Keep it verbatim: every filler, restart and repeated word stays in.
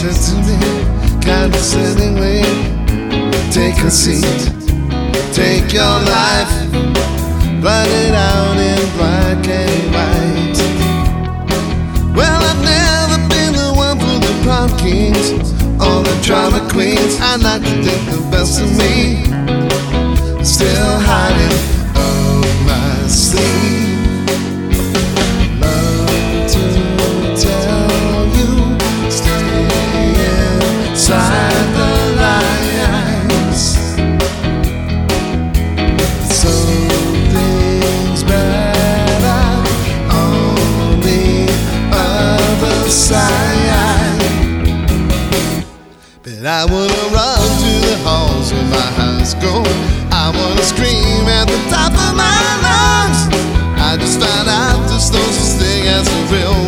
said to me condescendingly, take a seat, take your life, write it out in black and white. Well, I've never been the one for the prom kings or the drama queens. I like to think the best of me, still hiding up my sleeve. Love to tell you, stay inside the lines. Something's better on the other side. But I wanna run to the halls of my high school. I wanna scream at the top of my lungs. I just found out there's no such thing as a real